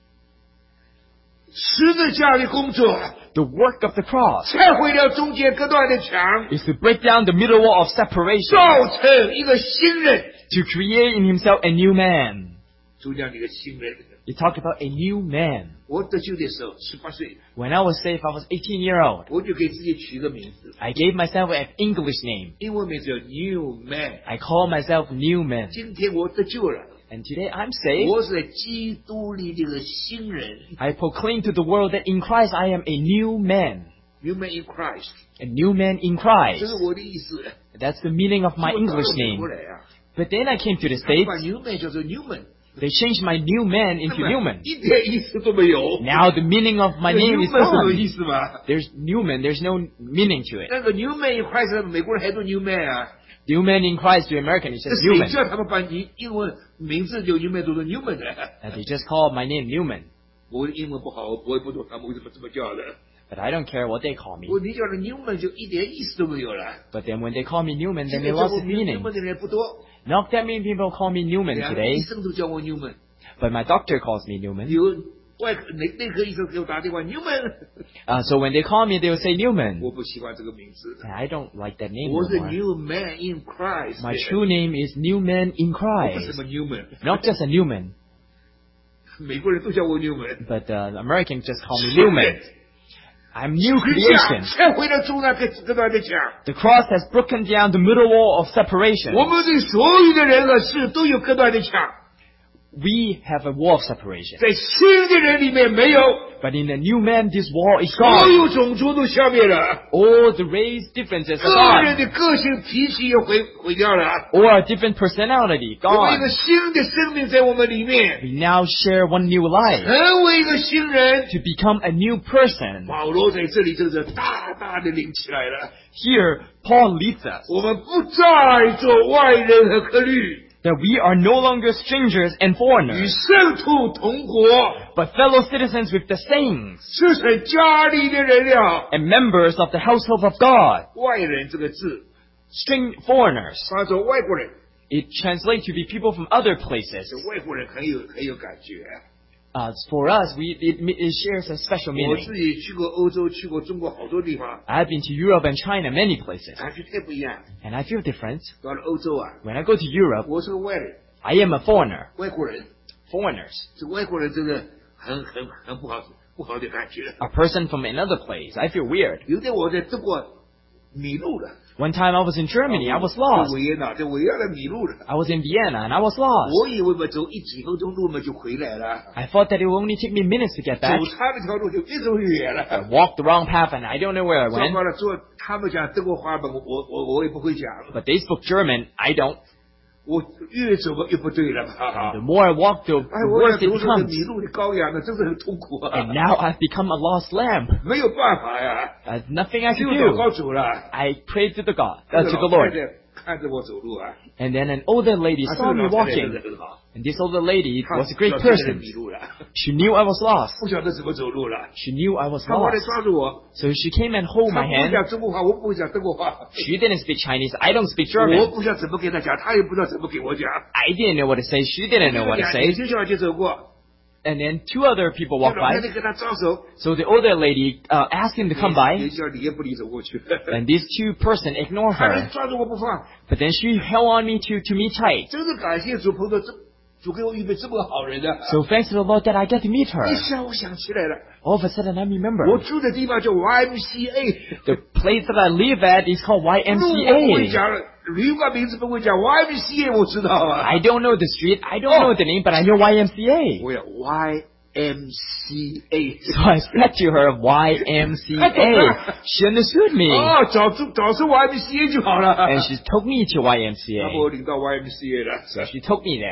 十字架的工作， the work of the cross 拆毁了中间隔断的墙， is to break down the middle wall of separation, 造成一个新人。 to create in himself a new man. 主讲一个新人。 He talked about a new man. 我得救的时候十八岁， When I was saved, I was eighteen year old. 我就给自己取个名字， I gave myself an English name. 英文名字叫 New Man。 I call myself New Man. 今天我得救了， And today I'm saved. 我是在基督里这个新人 I proclaim to the world that in Christ I am a new man. ，New Man in Christ， A new man in 这 Christ. 是我的意思。 That's the meaning of my 我到 English 了美 name. 国来啊， But then I came to the 他们把 States. New Man 叫做 Newman， They changed my new man into 那么 Newman. 一点意思都没有。 Now the meaning of my 这个 name is Newman 是什么 gone. 意思吧？ There's Newman. There's no meaning to it. 那个 New Man in Christ， 美国人还做 New Man 啊， New man in Christ to American is 这 just 谁 Newman. 叫他们把你英文名字就 New Man 读成 Newman 的？ And they just call my name Newman. 我的英文不好，我也不懂他们为什么这么叫的。 But I don't care what they call me. 我你叫了 Newman 就一点意思都没有了。 But then when they call me Newman, 现 then 在 they 叫 lost 我 its meaning. Newman 的人不多， Not that many people call me Newman 两个 today, 医生都叫我 Newman。 but my doctor calls me Newman. 有外科内内科医生给我打电话 Newman， Uh, so when they call me, they will say 我 Newman. 不喜欢这个名字。 And I don't like that name 我是 anymore. New Man in Christ， My true name is New Man in 我不是 Christ. 什么 Newman， Not just a Newman, 美国人都叫我 Newman。 but uh, Americans just call me Newman. I'm new creation. 拆毁了中那个这段的墙。 The cross has broken down the middle wall of 我 separation. 们对所有的人和事都有隔断的墙， We have a wall of separation. 在新的人里面没有， But in the new man, this wall is 所 gone. 有种族都消灭了， All the race differences 个 are 人 gone. 的个性脾气也毁毁掉了。 All our different personality 有一 gone. 个新的生命在我们里面， We now share one new life 成为一个新人。 to become a new person. 保罗在这里真是大大的领起来了。 Here, Paul leads us 我们不再做外人和客旅， that we are no longer strangers and 与 foreigners, 圣徒同国， but fellow citizens with the saints 是成家里的人了。 and members of the household of God. 外人这个字， String foreigners. 发作外国人， It translates to be people from other places. 这外国人很有很有感觉。 Uh, for us, we, it, it shares a special 我 meaning. 自己去过欧洲，去过中国好多地方， I've been to Europe and China many places, 感觉太不一样。 and I feel different. 到了欧洲啊， When I go to Europe, 我是个外人， I am a foreigner. 外国人， Foreigners. 这外国人真的很很很不好不好的感觉。 A person from another place. I feel weird. 有天我在德国迷路了， One time I was in Germany, I was 在 lost. 维也纳，在维也纳迷路了。 I was in Vienna and I was lost. 我以为嘛走一几分钟路嘛就回来了， I thought that it would only take me minutes to get 走 back. 他那条路就越走越远 I 了。 walked the wrong path and I don't know where I 糟 went. 糕了，做他们讲德国话嘛，我我我我也不会讲， But they spoke German, I don't. 我越走嘛越不对了嘛。 The more I walk, the, 哎， the 我 worse 想 it 读这个 becomes. 迷路的羔羊呢，真是很痛苦啊！ And now I've become a lost lamb. 没有办法呀， There's nothing I 只 can 有祷 do. 告走了。 I prayed to the God, 那 uh, 个 to the 老 Lord. 太太看着我走路啊， And then an older lady 啊，这 saw 个 me 老太太真的 walking. 很好， And this older lady 她 was a great 知道这个人 person. 迷路了， She knew I was lost. 不晓得怎么走路了， She knew I was 她过来 lost. 抓住我， So she came and hold 她 my 不会 hand. 讲中国话，我不会讲德国话， She didn't speak Chinese. I don't speak 我 German. 不知道怎么跟她讲，她也不知道怎么给我讲。 I didn't know what to say. She didn't know what to 两 say. 年轻小孩就走过， And then two other people 这 walked 老太 by. 太跟她招手， So the older lady uh, asked him to come 也 by. 叫理也不理走过去， And these two person ignored 她人 her. 抓住我不放， But then she held on me to, to me tight. 真是感谢主碰到这主给我预备这么个好人的。 So thanks to the Lord that I get to meet 一 her. 下我想起来了， All of a sudden I 我 remember. 住的地方叫 Y M C A。 The place that I live at is called 路我不会 Y M C A. 讲，旅馆名字不会讲 Y M C A 我知道啊。 I don't know the street. I don't know the name, but I know Y M C A. 我要 Y M C A。 So I said to her, Y M C A. She understood me. 哦，找出找出 Y M C A 就好了。 And she took me to Y M C 那 A. 么我领到 Y M C A 了。 So she took me there.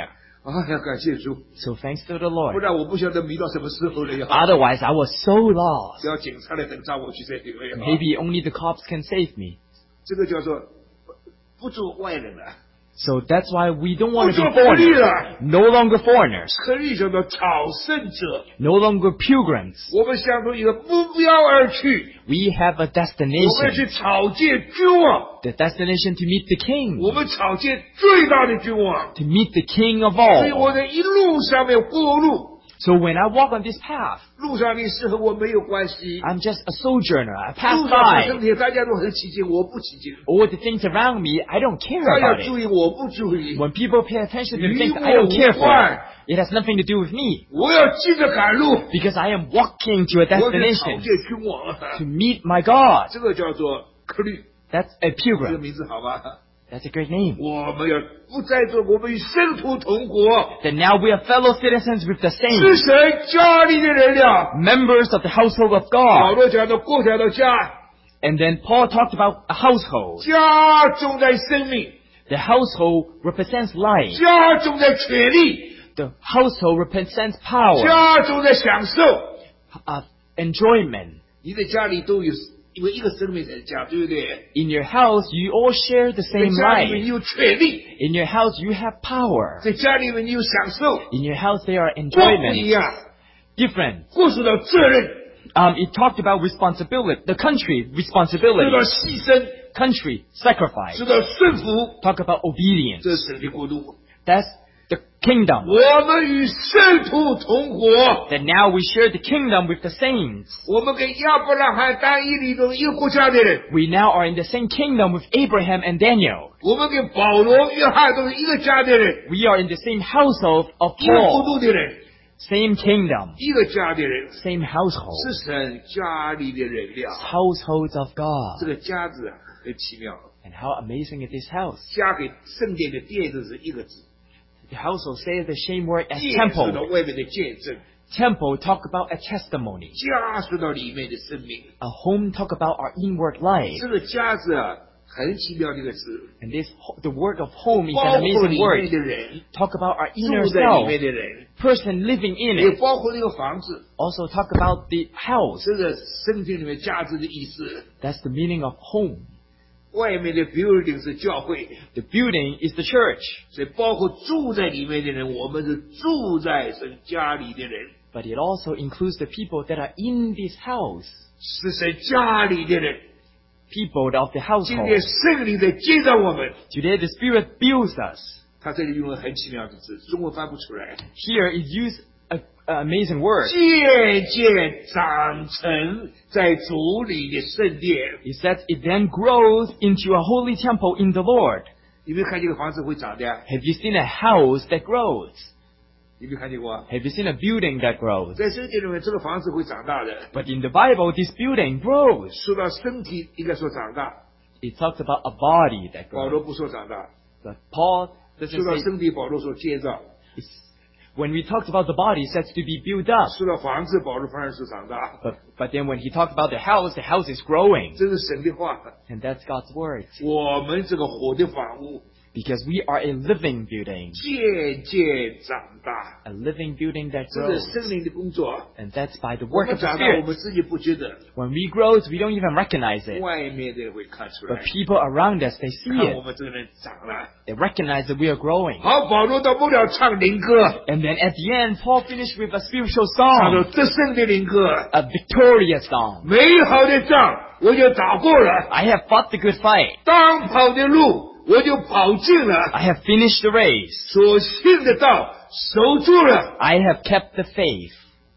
哎呀，感谢主， So thanks to the 不 Lord. 然我不晓得迷到什么时候了呀。 Otherwise, I was so lost. 只要警察来等抓我去才对了呀。 Maybe only the cops can save me. 这个叫做不不做外人了， So that's why we don't 不 want to 做 be 奴隶 foreigners. 了， No longer foreigners. 可以叫做朝圣者。 No longer pilgrims. 我们向着一个目标而去， We have a 我们要 destination. 去朝见君王， The destination to meet the king. 我们朝见最大的君王。 To meet the king of 所以我 all. 在一路上面过路， So when I walk on this path, 路上的事和我没有关系。 I'm just a sojourner. I pass 路上发生 by. 的大家都很起劲，我不起劲。 All the things around me, I don't care 大家 about 注 it. 意，我不注意。 When people pay attention to the things, 与 I don't 我 care 无 for 关。 it. It has nothing to do with me. 我要急着赶路， Because I am walking to a 我去朝 destination 见君王。 to meet my God. 这个叫做克律， That's a 这个 pilgrim. 名字好吧？ That's a great name. 我们要不再做，我们与圣徒同国， Then now we are fellow citizens with the 是 saints, 神家里的人了。 members of the household of 保 God. 罗讲到国家的家， And then Paul talked about a household. 家重在生命， The household represents life. 家重在权利， The household represents power, 家重在享受。 uh, enjoyment. 你的家里都有，因为一个生命在家，对不对？ In your house, you all share the 在 same 家里面你 life. 有权利， In your house, you have power. 在家里面你有享受， In your house, there are 国不一 enjoyment. 样， Different. 国受到责任， Um, it talked about responsibility. The country, 受到 responsibility. 牺牲， Country, sacrifice. 受到顺服， Talk about obedience. 这是神的国度。 That's the kingdom. 我们与圣徒同活， That now we share the kingdom with the saints. 我们跟亚伯拉罕、但以理都一个国家的人， We now are in the same kingdom with Abraham and Daniel. 我们跟保罗、约翰都是一个家的人， We are in the same household of 一个国 Paul. 度的人， Same kingdom. 一个家的人， Same household. 是神家里的人了。 Households of 这 God. 个家字啊，很奇妙。 And how amazing is this house? 家给圣殿的殿字是一个字， The household says the same word as 殿说到 temple. 外面的见证， Temple talk about a testimony. 家说到里面的生命。 A home talk about our inward life. 这个家字啊，很奇妙的一个字， And this, ho- the word of home is 包 an 括 amazing 里 word. 面的人， Talk about our inner 住在里 self. 面的人， Person living in 也 it. 包括那个房子。 Also talk about the house. 这个圣经里面家字的意思， That's the meaning of home. 外面的 building 是教会， The building is the church. 所以包括住在里面的人，我们是住在神家里的人， But it also includes the people that are in this house. 是神家里的人。 People of the 今 household. 天圣灵在接着我们， Today the Spirit builds us. 他这里用了很奇妙的字，中文翻不出来。 Here it used a, a amazing word. 渐渐长成在主里的圣殿。 It says it then grows into a holy temple in the Lord. 有没有看见这个房子会长的？ Have you seen a house that grows? 有没有看见过？ Have you seen a building that grows? 在圣经里面，这个房子会长大的。 But in the Bible, this building grows. 说到身体，应该说长大。 It talks about a body that 保罗 grows. 不说长大， But Paul doesn't 说到 say, 身体，保罗说建造； it's, when we talked about the body, it says to be built up. 说到房子，保罗反而是长大。 But, but then when he talked about the house, the house is growing. 这是神的话。 And that's God's word. 我们这个活的房屋 Because we are a living building. 渐渐长大， A living building that 这 grows. 是圣灵的工作。 And that's by the 我 work 们 of the 长大，我 Spirit. 们自己不觉得， When we grow, we don't even recognize it. 外面的人会看出来 But。people around us, they see 看 it. 我们这个人长了。 They recognize that we are growing. 好，保罗到末了唱灵歌， And then at the end, Paul finished with a spiritual 唱着 song, 得胜的灵歌。 a victorious song. 美好的仗我就打过了， I have fought the good fight. 当跑的路我就跑尽了， I have finished the race. 所信的道守住了。 I have kept the faith.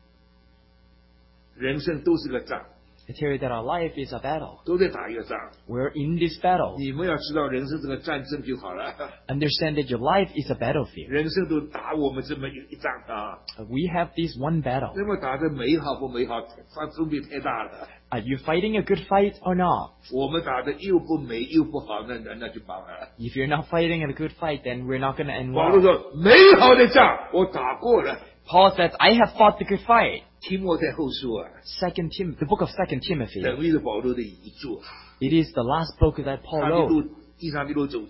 人生都是个仗， I tell you that our life is a battle. 都在打一个仗。 We're in this battle. 你们要知道，人生这个战争就好了。 Understand that your life is a battlefield. 人生都打我们这么一仗啊， We have this one battle. 那么打的美好不美好，分分别太大了。 Are you fighting a good fight or not? 我们打的又不美又不好，那那那就罢了。 If you're not fighting a good fight, then we're not going to end 保罗 well. 说：“美好的仗我打过了。 Paul says, I have fought the good fight. ” 提摩太后书啊， Second Tim, the book of Second Timothy. 等于是保罗的遗著， It is the last book that 他 Paul 的 wrote. 路地上的路走尽了，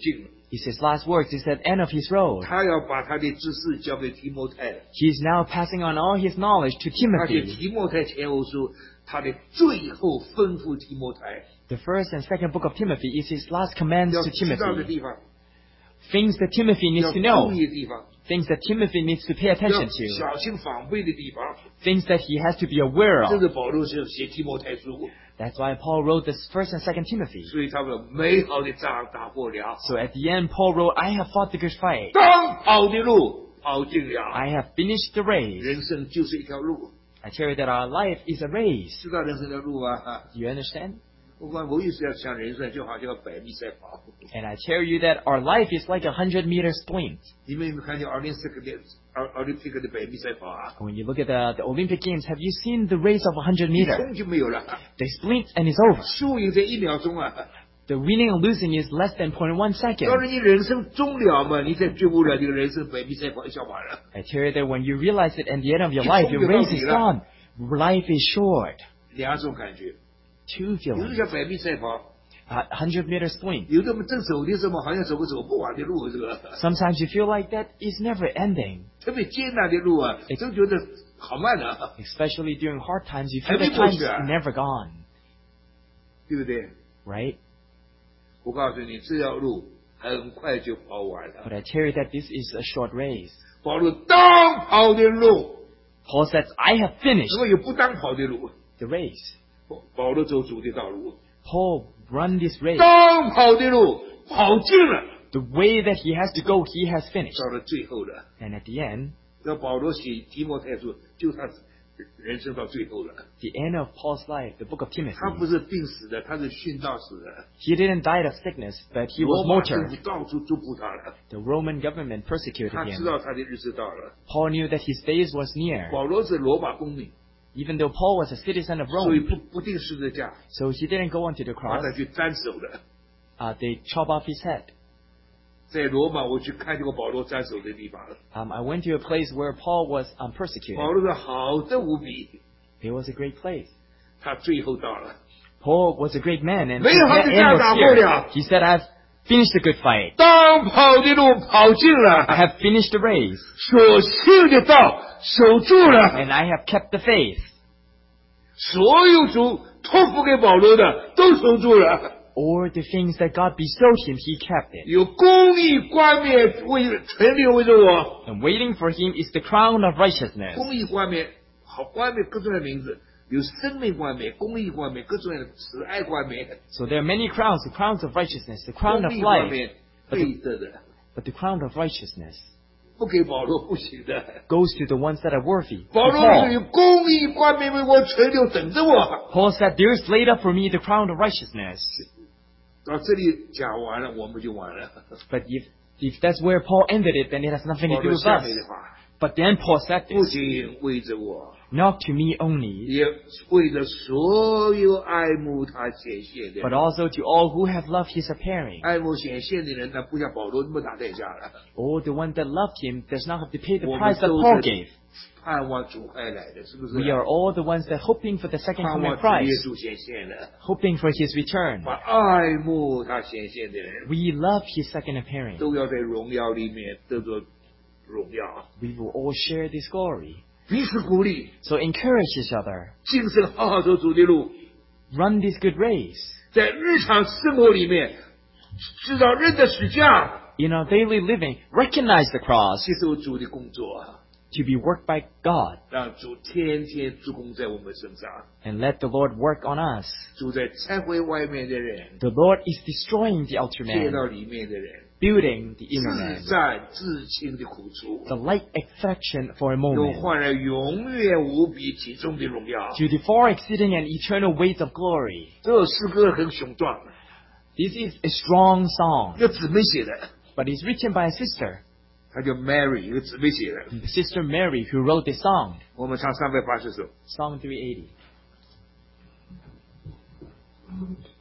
It's his last words. It's at the end of his road. 他要把他的知识交给提摩太。 He's now passing on all his knowledge to 而且 Timothy. 提摩太前后书，他的最后吩咐提摩太 The first and second book of Timothy is his last commands 要 to 知道的 Timothy. 地方， Things that Timothy 要 needs to know. 注意的地方， Things that Timothy needs to pay 要 attention to. 小心防备的地方。 Things that he has to be aware 这 of. 是保罗是写提摩太书， That's why Paul wrote this first and second Timothy. 所以他们美好的仗打过了， So at the end, Paul wrote, I have fought the good fight. 当跑的路跑尽了。 I have finished the race. 人生就是一条路， I tell you that our life is a race. 知道人生的路啊。 Do you understand? 不管我意思要想人生，就好像个百米赛跑。 And I tell you that our life is like a hundred meter sprint. 你们有没有看见奥林匹克的奥奥林匹克的百米赛跑啊？ When you look at the, the Olympic Games, have you seen the race of a hundred 一 meter? 冲就没有了， They sprint and it's over. 输赢在一秒钟啊。 The winning and losing is less than zero point one 要 second. 是你人生终了嘛，你才觉悟了这个人生百米赛跑一小把了。 I tell you that when you realize it at the end of your life, your race is gone. Life is short. 两种感觉， Two 有的 feelings. 叫百米赛跑， A hundred meter sprint. 有的我们正走的时候好像走个走不完的路，这个 Sometimes you feel like that is never ending. 特别艰难的路啊，真觉得好慢啊， Especially during hard times, you feel Have that you time's watched that? never gone. 对不对？ Right? 我告诉你，这条路很快就跑完了。 But I tell you that this is a short race. 保罗当跑的路， Paul says, I have 那 finished 么有不当跑的路。 the race. 保罗走主的道路， Paul run this race. 当跑的路跑尽了， The way that he has to go, he has finished. 到了最后了。 And at the end, 那保罗写提摩太书，就他人生到最后了。 the end of Paul's life, the book of 他不 Timothy, 是病死的，他是殉道死的。 he didn't die of sickness, but he 罗 was 马政 martyred. 府到处捉捕他了， The Roman government persecuted 他知 him. 道他的日子到了。 Paul knew that his days was near. 保罗是罗马公民， Even though Paul was a citizen of 所以 Rome, 不不定十字架， so he didn't go onto the 把 cross. 他去斩首的。 Uh, they chop off his head. 在罗马，我去看这个保罗斩首的地方， Um, I went to a place where Paul was um, 保 persecuted. 罗是好的无比， It was a great place. 他最后到了。 Paul was a great man, and 没 his 有好的 end 仗 was 打过 here. 了。 He said, I've finished the good fight. 当跑的路跑尽 I 了， have finished the race, 所信的道守住了， and I have kept the faith. 所有主托付给保罗的都守住了。 All the things that God bestowed him, he kept it. 有公义冠冕为存留为着我， And waiting for him is the crown of righteousness. 公义冠冕好冠冕各种的名字，有生命冠冕、公义冠冕、各种的慈爱冠冕、 So there are many crowns, the crowns of righteousness, the crown 公 of 义冠 life, 冕配得的， but the crown of righteousness 不给保罗不行的。 goes to the ones that are worthy. To 保罗说 Paul. 有公义冠冕为我存留等着我。 Paul said, there is laid up for me the crown of righteousness. 到这里讲完了，我们就完了。 But if, if that's where Paul ended it, then it has nothing 保 to do 罗 with 下 us. 面的话， But then Paul said 不 this, 仅为着我， not to me only, 也为着所有爱慕他显现的 but 人。 also to all who have loved his appearing. 爱慕显现的人，他不像保罗那么大代价了。 All the ones that loved him does not have to pay the 我们 price that 都 Paul 是 gave. 盼望主快来的，是不是？ We are all the ones that hoping for the second 盼 coming 望 of 主耶 Christ, 稣显现的， hoping for his return. 把爱慕他显现的人， We love his second appearing. 都要在荣耀里面得着荣耀。 We will all share this glory. 彼此鼓励， So encourage each other. 精神好好走主的路， Run this good race. 在日常生活里面知道认得十架， In our daily living, recognize the cross 接受主的工作， to be worked by God, 让主天天助攻在我们身上。 and let the Lord work on us. 住在忏悔外面的人， The Lord is destroying the outer 贴 man, 到里面的人， building the inner 自 man. 战自清的苦楚， The light affection for a 有 moment, 换来永远无比其中的荣耀。 to the far exceeding and eternal weight of glory. 这首诗歌很雄壮， This is a strong song, 有姊妹写的， but it's written by a sister, 她叫 Mary，一个姊妹写的。 Sister Mary, who wrote this song, 我们唱三百八十首。 Psalm three eighty.